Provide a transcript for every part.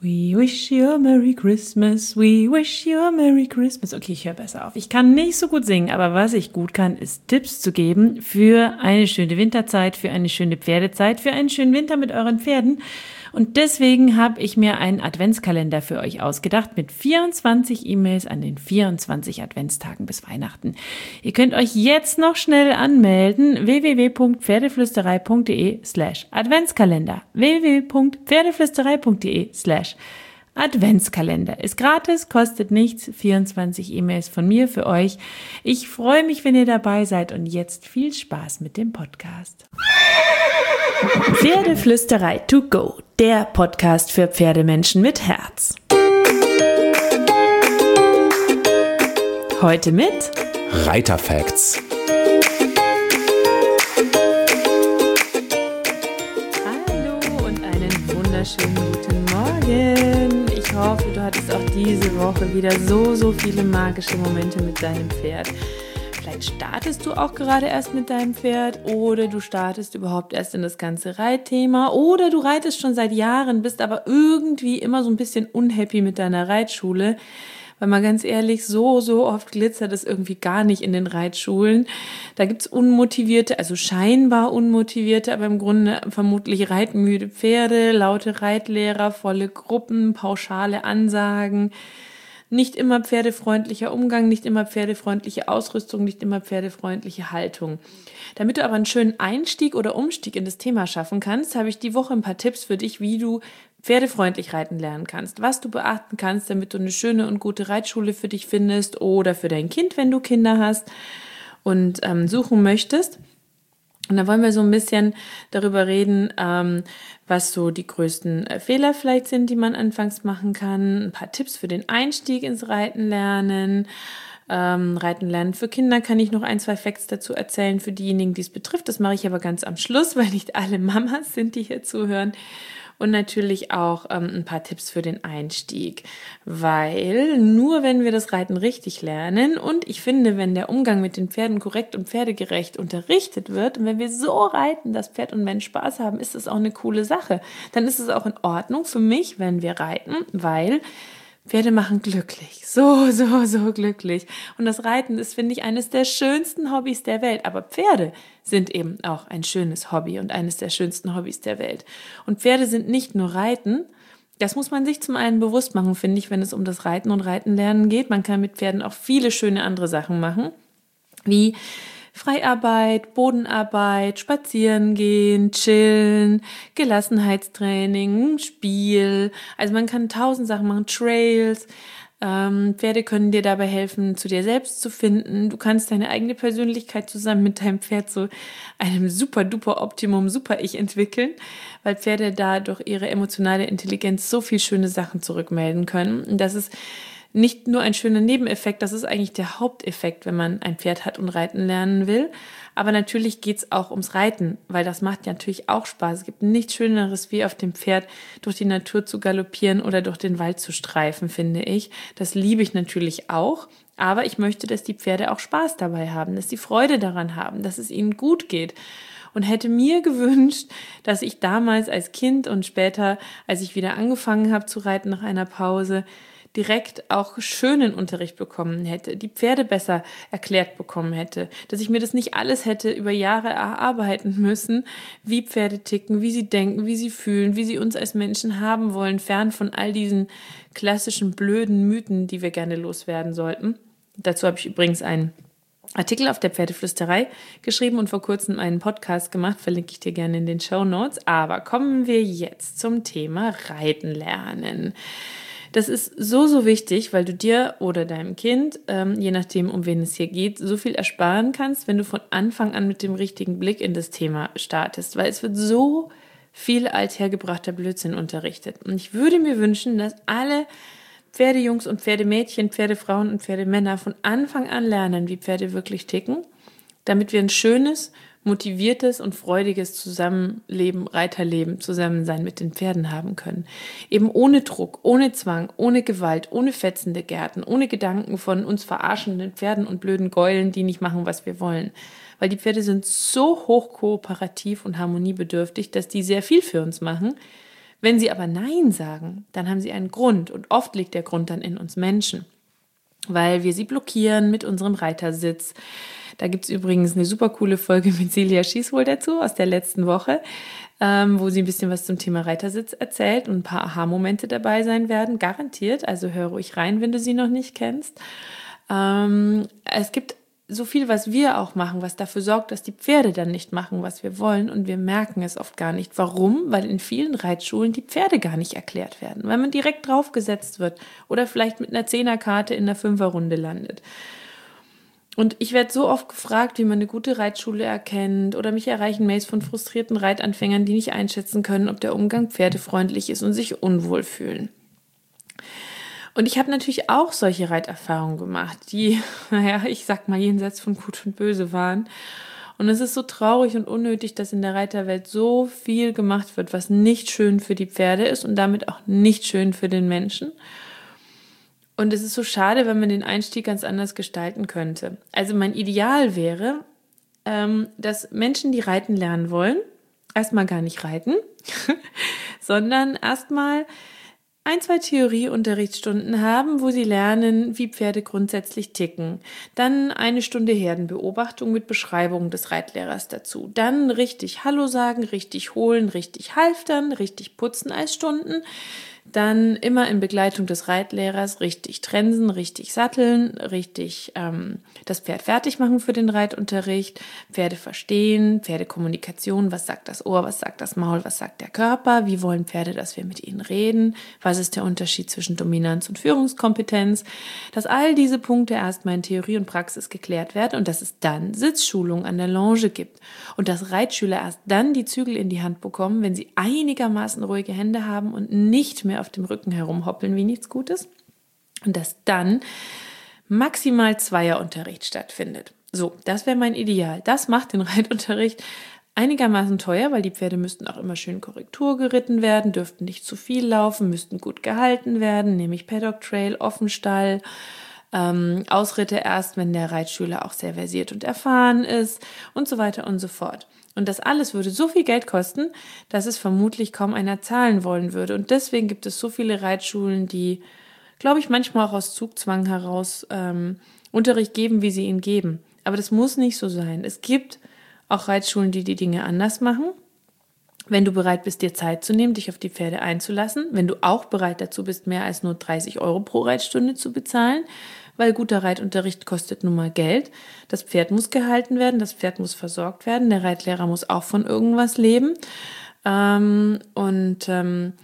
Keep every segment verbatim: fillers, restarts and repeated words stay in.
We wish you a Merry Christmas, we wish you a Merry Christmas. Okay, ich höre besser auf. Ich kann nicht so gut singen, aber was ich gut kann, ist Tipps zu geben für eine schöne Winterzeit, für eine schöne Pferdezeit, für einen schönen Winter mit euren Pferden. Und deswegen habe ich mir einen Adventskalender für euch ausgedacht mit vierundzwanzig E-Mails an den vierundzwanzig Adventstagen bis Weihnachten. Ihr könnt euch jetzt noch schnell anmelden. w w w punkt pferdeflüsterei punkt d e slash Adventskalender. w w w punkt pferdeflüsterei punkt d e slash Adventskalender. Ist gratis, kostet nichts. vierundzwanzig E-Mails von mir für euch. Ich freue mich, wenn ihr dabei seid und jetzt viel Spaß mit dem Podcast. Pferdeflüsterei to go, der Podcast für Pferdemenschen mit Herz. Heute mit Reiterfacts. Hallo und einen wunderschönen guten Morgen. Ich hoffe, du hattest auch diese Woche wieder so, so viele magische Momente mit deinem Pferd. Vielleicht startest du auch gerade erst mit deinem Pferd oder du startest überhaupt erst in das ganze Reitthema oder du reitest schon seit Jahren, bist aber irgendwie immer so ein bisschen unhappy mit deiner Reitschule. Weil mal ganz ehrlich, so, so oft glitzert es irgendwie gar nicht in den Reitschulen. Da gibt's unmotivierte, also scheinbar unmotivierte, aber im Grunde vermutlich reitmüde Pferde, laute Reitlehrer, volle Gruppen, pauschale Ansagen. Nicht immer pferdefreundlicher Umgang, nicht immer pferdefreundliche Ausrüstung, nicht immer pferdefreundliche Haltung. Damit du aber einen schönen Einstieg oder Umstieg in das Thema schaffen kannst, habe ich die Woche ein paar Tipps für dich, wie du pferdefreundlich reiten lernen kannst, was du beachten kannst, damit du eine schöne und gute Reitschule für dich findest oder für dein Kind, wenn du Kinder hast und ähm, suchen möchtest. Und da wollen wir so ein bisschen darüber reden, ähm, was so die größten äh, Fehler vielleicht sind, die man anfangs machen kann. Ein paar Tipps für den Einstieg ins Reiten lernen. Ähm, Reiten lernen für Kinder kann ich noch ein, zwei Facts dazu erzählen für diejenigen, die es betrifft. Das mache ich aber ganz am Schluss, weil nicht alle Mamas sind, die hier zuhören. Und natürlich auch ähm, ein paar Tipps für den Einstieg, weil nur wenn wir das Reiten richtig lernen und ich finde, wenn der Umgang mit den Pferden korrekt und pferdegerecht unterrichtet wird und wenn wir so reiten, dass Pferd und Mensch Spaß haben, ist das auch eine coole Sache. Dann ist es auch in Ordnung für mich, wenn wir reiten, weil Pferde machen glücklich, so, so, so glücklich. Und das Reiten ist, finde ich, eines der schönsten Hobbys der Welt. Aber Pferde sind eben auch ein schönes Hobby und eines der schönsten Hobbys der Welt. Und Pferde sind nicht nur Reiten. Das muss man sich zum einen bewusst machen, finde ich, wenn es um das Reiten und Reitenlernen geht. Man kann mit Pferden auch viele schöne andere Sachen machen, wie Freiarbeit, Bodenarbeit, spazieren gehen, chillen, Gelassenheitstraining, Spiel. Also man kann tausend Sachen machen, Trails. Ähm, Pferde können dir dabei helfen, zu dir selbst zu finden. Du kannst deine eigene Persönlichkeit zusammen mit deinem Pferd zu einem super duper Optimum, super Ich entwickeln, weil Pferde da durch ihre emotionale Intelligenz so viel schöne Sachen zurückmelden können. Und das ist nicht nur ein schöner Nebeneffekt, das ist eigentlich der Haupteffekt, wenn man ein Pferd hat und reiten lernen will. Aber natürlich geht's auch ums Reiten, weil das macht ja natürlich auch Spaß. Es gibt nichts Schöneres, wie auf dem Pferd durch die Natur zu galoppieren oder durch den Wald zu streifen, finde ich. Das liebe ich natürlich auch. Aber ich möchte, dass die Pferde auch Spaß dabei haben, dass sie Freude daran haben, dass es ihnen gut geht. Und hätte mir gewünscht, dass ich damals als Kind und später, als ich wieder angefangen habe zu reiten nach einer Pause, direkt auch schönen Unterricht bekommen hätte, die Pferde besser erklärt bekommen hätte, dass ich mir das nicht alles hätte über Jahre erarbeiten müssen, wie Pferde ticken, wie sie denken, wie sie fühlen, wie sie uns als Menschen haben wollen, fern von all diesen klassischen blöden Mythen, die wir gerne loswerden sollten. Dazu habe ich übrigens einen Artikel auf der Pferdeflüsterei geschrieben und vor kurzem einen Podcast gemacht, verlinke ich dir gerne in den Shownotes. Aber kommen wir jetzt zum Thema Reiten lernen. Das ist so, so wichtig, weil du dir oder deinem Kind, ähm, je nachdem, um wen es hier geht, so viel ersparen kannst, wenn du von Anfang an mit dem richtigen Blick in das Thema startest. Weil es wird so viel althergebrachter Blödsinn unterrichtet. Und ich würde mir wünschen, dass alle Pferdejungs und Pferdemädchen, Pferdefrauen und Pferdemänner von Anfang an lernen, wie Pferde wirklich ticken, damit wir ein schönes, motiviertes und freudiges Zusammenleben, Reiterleben, Zusammensein mit den Pferden haben können. Eben ohne Druck, ohne Zwang, ohne Gewalt, ohne fetzende Gärten, ohne Gedanken von uns verarschenden Pferden und blöden Gäulen, die nicht machen, was wir wollen. Weil die Pferde sind so hoch kooperativ und harmoniebedürftig, dass die sehr viel für uns machen, Wenn sie aber Nein sagen, dann haben sie einen Grund und oft liegt der Grund dann in uns Menschen, weil wir sie blockieren mit unserem Reitersitz. Da gibt es übrigens eine super coole Folge mit Silja Schießwohl dazu aus der letzten Woche, ähm, wo sie ein bisschen was zum Thema Reitersitz erzählt und ein paar Aha-Momente dabei sein werden, garantiert. Also hör ruhig rein, wenn du sie noch nicht kennst. Ähm, es gibt so viel, was wir auch machen, was dafür sorgt, dass die Pferde dann nicht machen, was wir wollen, und wir merken es oft gar nicht. Warum? Weil in vielen Reitschulen die Pferde gar nicht erklärt werden, weil man direkt draufgesetzt wird oder vielleicht mit einer Zehnerkarte in der Fünferrunde landet. Und ich werde so oft gefragt, wie man eine gute Reitschule erkennt, oder mich erreichen Mails von frustrierten Reitanfängern, die nicht einschätzen können, ob der Umgang pferdefreundlich ist und sich unwohl fühlen. Und ich habe natürlich auch solche Reiterfahrungen gemacht, die, naja, ich sag mal, jenseits von Gut und Böse waren. Und es ist so traurig und unnötig, dass in der Reiterwelt so viel gemacht wird, was nicht schön für die Pferde ist und damit auch nicht schön für den Menschen. Und es ist so schade, wenn man den Einstieg ganz anders gestalten könnte. Also mein Ideal wäre, ähm, dass Menschen, die reiten lernen wollen, erstmal gar nicht reiten, sondern erstmal ein, zwei Theorieunterrichtsstunden haben, wo sie lernen, wie Pferde grundsätzlich ticken. Dann eine Stunde Herdenbeobachtung mit Beschreibung des Reitlehrers dazu. Dann richtig Hallo sagen, richtig holen, richtig halftern, richtig putzen als Stunden. Dann immer in Begleitung des Reitlehrers richtig trensen, richtig satteln, richtig ähm, das Pferd fertig machen für den Reitunterricht, Pferde verstehen, Pferdekommunikation, was sagt das Ohr, was sagt das Maul, was sagt der Körper, wie wollen Pferde, dass wir mit ihnen reden, was ist der Unterschied zwischen Dominanz und Führungskompetenz, dass all diese Punkte erstmal in Theorie und Praxis geklärt werden und dass es dann Sitzschulung an der Longe gibt und dass Reitschüler erst dann die Zügel in die Hand bekommen, wenn sie einigermaßen ruhige Hände haben und nicht mehr auf dem Rücken herumhoppeln wie nichts Gutes, und dass dann maximal Zweierunterricht stattfindet. So, das wäre mein Ideal. Das macht den Reitunterricht einigermaßen teuer, weil die Pferde müssten auch immer schön Korrektur geritten werden, dürften nicht zu viel laufen, müssten gut gehalten werden, nämlich Paddock Trail, Offenstall, ähm, Ausritte erst, wenn der Reitschüler auch sehr versiert und erfahren ist und so weiter und so fort. Und das alles würde so viel Geld kosten, dass es vermutlich kaum einer zahlen wollen würde. Und deswegen gibt es so viele Reitschulen, die, glaube ich, manchmal auch aus Zugzwang heraus ähm, Unterricht geben, wie sie ihn geben. Aber das muss nicht so sein. Es gibt auch Reitschulen, die die Dinge anders machen. Wenn du bereit bist, dir Zeit zu nehmen, dich auf die Pferde einzulassen, wenn du auch bereit dazu bist, mehr als nur dreißig Euro pro Reitstunde zu bezahlen, weil guter Reitunterricht kostet nun mal Geld. Das Pferd muss gehalten werden, das Pferd muss versorgt werden, der Reitlehrer muss auch von irgendwas leben. Ähm, und ähm,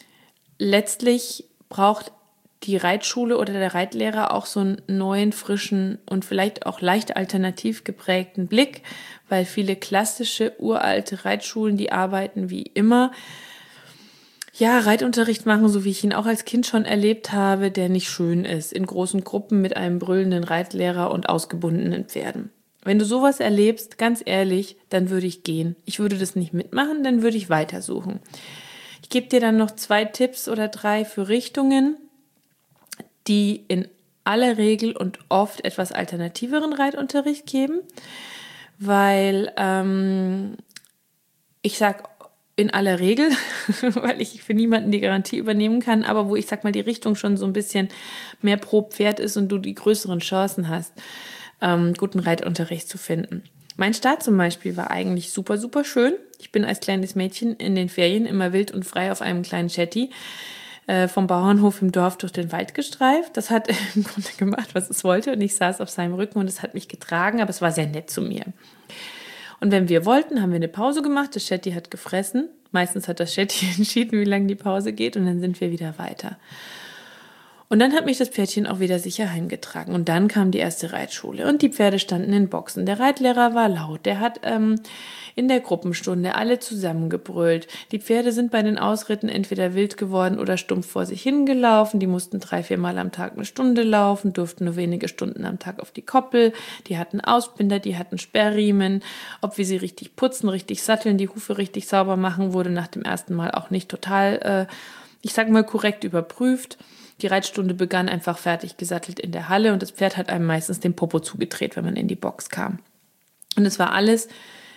letztlich braucht die Reitschule oder der Reitlehrer auch so einen neuen, frischen und vielleicht auch leicht alternativ geprägten Blick, weil viele klassische, uralte Reitschulen, die arbeiten wie immer, ja, Reitunterricht machen, so wie ich ihn auch als Kind schon erlebt habe, der nicht schön ist, in großen Gruppen mit einem brüllenden Reitlehrer und ausgebundenen Pferden. Wenn du sowas erlebst, ganz ehrlich, dann würde ich gehen. Ich würde das nicht mitmachen, dann würde ich weitersuchen. Ich gebe dir dann noch zwei Tipps oder drei für Richtungen, die in aller Regel und oft etwas alternativeren Reitunterricht geben, weil ähm, ich sage in aller Regel, weil ich für niemanden die Garantie übernehmen kann, aber wo ich sag mal die Richtung schon so ein bisschen mehr pro Pferd ist und du die größeren Chancen hast, ähm, guten Reitunterricht zu finden. Mein Start zum Beispiel war eigentlich super, super schön. Ich bin als kleines Mädchen in den Ferien immer wild und frei auf einem kleinen Shetty äh, vom Bauernhof im Dorf durch den Wald gestreift. Das hat im Grunde gemacht, was es wollte, und ich saß auf seinem Rücken und es hat mich getragen, aber es war sehr nett zu mir. Und wenn wir wollten, haben wir eine Pause gemacht. Das Shetty hat gefressen. Meistens hat das Shetty entschieden, wie lange die Pause geht. Und dann sind wir wieder weiter. Und dann hat mich das Pferdchen auch wieder sicher heimgetragen. Und dann kam die erste Reitschule. Und die Pferde standen in Boxen. Der Reitlehrer war laut. Der hat ähm, in der Gruppenstunde alle zusammengebrüllt. Die Pferde sind bei den Ausritten entweder wild geworden oder stumpf vor sich hingelaufen. Die mussten drei, vier Mal am Tag eine Stunde laufen, durften nur wenige Stunden am Tag auf die Koppel. Die hatten Ausbinder, die hatten Sperrriemen. Ob wir sie richtig putzen, richtig satteln, die Hufe richtig sauber machen, wurde nach dem ersten Mal auch nicht total, äh, ich sag mal, korrekt überprüft. Die Reitstunde begann einfach fertig gesattelt in der Halle und das Pferd hat einem meistens den Popo zugedreht, wenn man in die Box kam. Und es war alles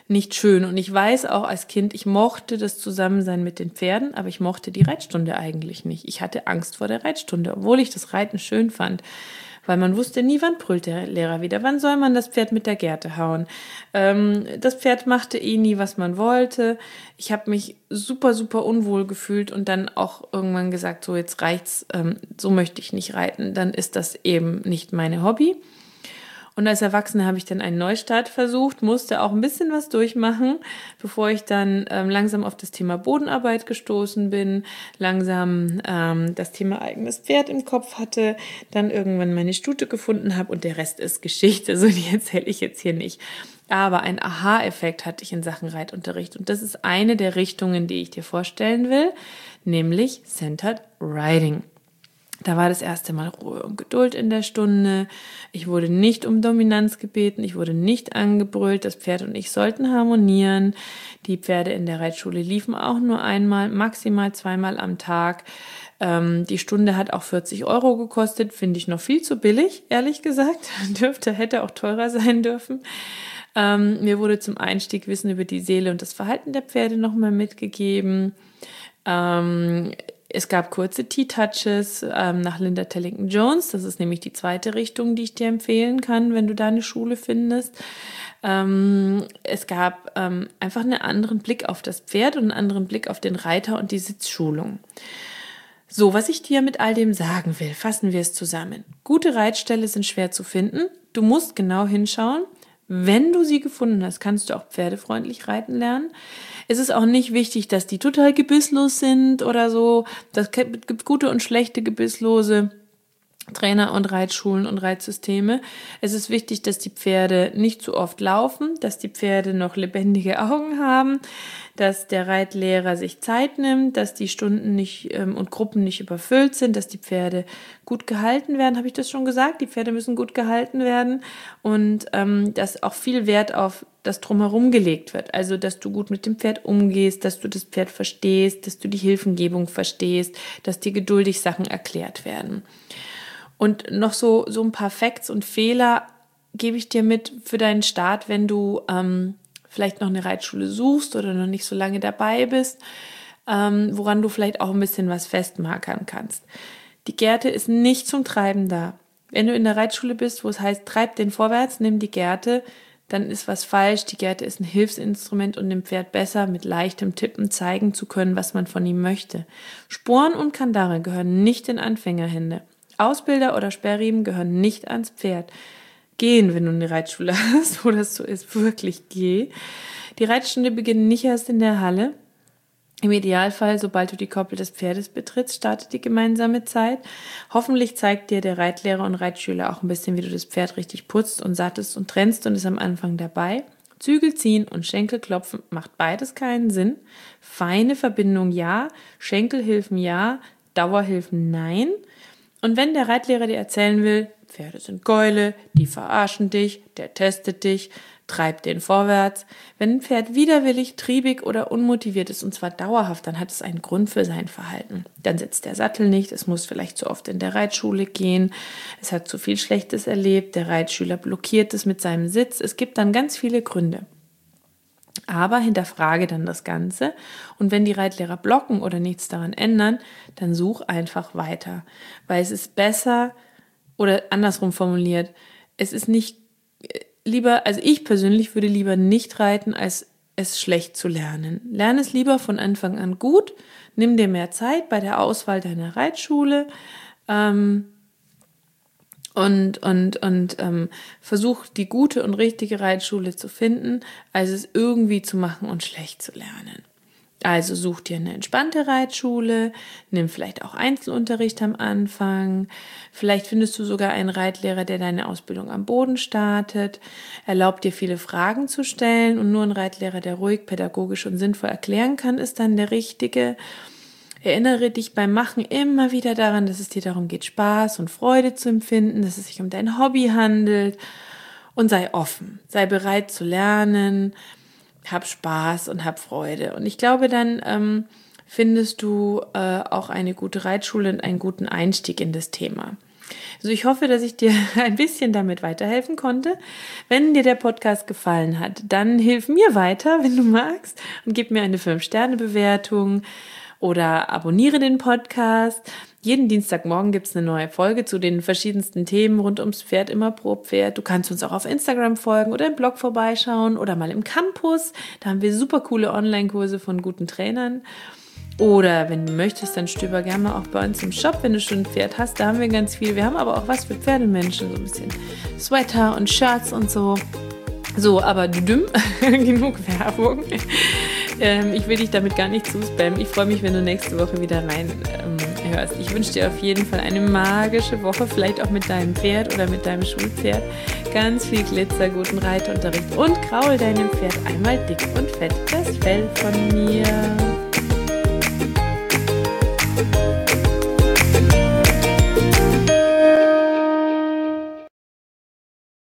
nicht schön. Und ich weiß auch als Kind, ich mochte das Zusammensein mit den Pferden, aber ich mochte die Reitstunde eigentlich nicht. Ich hatte Angst vor der Reitstunde, obwohl ich das Reiten schön fand. Weil man wusste nie, wann brüllt der Lehrer wieder, wann soll man das Pferd mit der Gerte hauen. Ähm, das Pferd machte eh nie, was man wollte. Ich habe mich super, super unwohl gefühlt und dann auch irgendwann gesagt, so jetzt reicht's, ähm, so möchte ich nicht reiten. Dann ist das eben nicht meine Hobby. Und als Erwachsene habe ich dann einen Neustart versucht, musste auch ein bisschen was durchmachen, bevor ich dann ähm, langsam auf das Thema Bodenarbeit gestoßen bin, langsam ähm, das Thema eigenes Pferd im Kopf hatte, dann irgendwann meine Stute gefunden habe und der Rest ist Geschichte, so die erzähle ich jetzt hier nicht. Aber ein Aha-Effekt hatte ich in Sachen Reitunterricht und das ist eine der Richtungen, die ich dir vorstellen will, nämlich Centered Riding. Da war das erste Mal Ruhe und Geduld in der Stunde. Ich wurde nicht um Dominanz gebeten, ich wurde nicht angebrüllt. Das Pferd und ich sollten harmonieren. Die Pferde in der Reitschule liefen auch nur einmal, maximal zweimal am Tag. Ähm, die Stunde hat auch vierzig Euro gekostet, finde ich noch viel zu billig, ehrlich gesagt. Dürfte, hätte auch teurer sein dürfen. Ähm, mir wurde zum Einstieg Wissen über die Seele und das Verhalten der Pferde nochmal mitgegeben. Ähm, Es gab kurze T-Touches ähm, nach Linda Tellington-Jones. Das ist nämlich die zweite Richtung, die ich dir empfehlen kann, wenn du da eine Schule findest. Ähm, es gab ähm, einfach einen anderen Blick auf das Pferd und einen anderen Blick auf den Reiter und die Sitzschulung. So, was ich dir mit all dem sagen will, fassen wir es zusammen. Gute Reitställe sind schwer zu finden. Du musst genau hinschauen. Wenn du sie gefunden hast, kannst du auch pferdefreundlich reiten lernen. Es ist auch nicht wichtig, dass die total gebisslos sind oder so. Das gibt gute und schlechte gebisslose Trainer und Reitschulen und Reitsysteme. Es ist wichtig, dass die Pferde nicht zu oft laufen, dass die Pferde noch lebendige Augen haben, dass der Reitlehrer sich Zeit nimmt, dass die Stunden nicht ähm, und Gruppen nicht überfüllt sind, dass die Pferde gut gehalten werden. Habe ich das schon gesagt? Die Pferde müssen gut gehalten werden und ähm, dass auch viel Wert auf das Drumherum gelegt wird. Also, dass du gut mit dem Pferd umgehst, dass du das Pferd verstehst, dass du die Hilfengebung verstehst, dass dir geduldig Sachen erklärt werden. Und noch so, so ein paar Facts und Fehler gebe ich dir mit für deinen Start, wenn du ähm, vielleicht noch eine Reitschule suchst oder noch nicht so lange dabei bist, ähm, woran du vielleicht auch ein bisschen was festmarkern kannst. Die Gerte ist nicht zum Treiben da. Wenn du in der Reitschule bist, wo es heißt, treib den vorwärts, nimm die Gerte, dann ist was falsch. Die Gerte ist ein Hilfsinstrument, um dem Pferd besser mit leichtem Tippen zeigen zu können, was man von ihm möchte. Sporen und Kandare gehören nicht in Anfängerhände. Ausbilder oder Sperrriemen gehören nicht ans Pferd. Gehen, wenn du eine Reitschule hast, wo das so ist, wirklich geh. Die Reitstunde beginnt nicht erst in der Halle. Im Idealfall, sobald du die Koppel des Pferdes betrittst, startet die gemeinsame Zeit. Hoffentlich zeigt dir der Reitlehrer und Reitschüler auch ein bisschen, wie du das Pferd richtig putzt und sattest und trennst und ist am Anfang dabei. Zügel ziehen und Schenkel klopfen macht beides keinen Sinn. Feine Verbindung ja, Schenkelhilfen ja, Dauerhilfen nein. Und wenn der Reitlehrer dir erzählen will, Pferde sind Gäule, die verarschen dich, der testet dich, treibt den vorwärts. Wenn ein Pferd widerwillig, triebig oder unmotiviert ist, und zwar dauerhaft, dann hat es einen Grund für sein Verhalten. Dann sitzt der Sattel nicht, es muss vielleicht zu oft in der Reitschule gehen, es hat zu viel Schlechtes erlebt, der Reitschüler blockiert es mit seinem Sitz. Es gibt dann ganz viele Gründe. Aber hinterfrage dann das Ganze und wenn die Reitlehrer blocken oder nichts daran ändern, dann such einfach weiter, weil es ist besser oder andersrum formuliert, es ist nicht lieber, also ich persönlich würde lieber nicht reiten, als es schlecht zu lernen. Lerne es lieber von Anfang an gut, nimm dir mehr Zeit bei der Auswahl deiner Reitschule, ähm, Und, und, und ähm, versuch die gute und richtige Reitschule zu finden, als es irgendwie zu machen und schlecht zu lernen. Also such dir eine entspannte Reitschule, nimm vielleicht auch Einzelunterricht am Anfang, vielleicht findest du sogar einen Reitlehrer, der deine Ausbildung am Boden startet, erlaubt dir viele Fragen zu stellen und nur ein Reitlehrer, der ruhig, pädagogisch und sinnvoll erklären kann, ist dann der Richtige. Erinnere dich beim Machen immer wieder daran, dass es dir darum geht, Spaß und Freude zu empfinden, dass es sich um dein Hobby handelt und sei offen, sei bereit zu lernen, hab Spaß und hab Freude. Und ich glaube, dann ähm, findest du äh, auch eine gute Reitschule und einen guten Einstieg in das Thema. Also ich hoffe, dass ich dir ein bisschen damit weiterhelfen konnte. Wenn dir der Podcast gefallen hat, dann hilf mir weiter, wenn du magst, und gib mir eine fünf Sterne Bewertung oder abonniere den Podcast. Jeden Dienstagmorgen gibt es eine neue Folge zu den verschiedensten Themen rund ums Pferd, immer pro Pferd. Du kannst uns auch auf Instagram folgen oder im Blog vorbeischauen oder mal im Campus. Da haben wir super coole Online-Kurse von guten Trainern. Oder wenn du möchtest, dann stöber gerne mal auch bei uns im Shop, wenn du schon ein Pferd hast. Da haben wir ganz viel. Wir haben aber auch was für Pferdemenschen, so ein bisschen Sweater und Shirts und so. So, aber düdüm, genug Werbung. Ähm, ich will dich damit gar nicht zuspammen. Ich freue mich, wenn du nächste Woche wieder rein ähm, hörst. Ich wünsche dir auf jeden Fall eine magische Woche, vielleicht auch mit deinem Pferd oder mit deinem Schulpferd. Ganz viel Glitzer, guten Reitunterricht und kraul deinem Pferd einmal dick und fett das Fell von mir.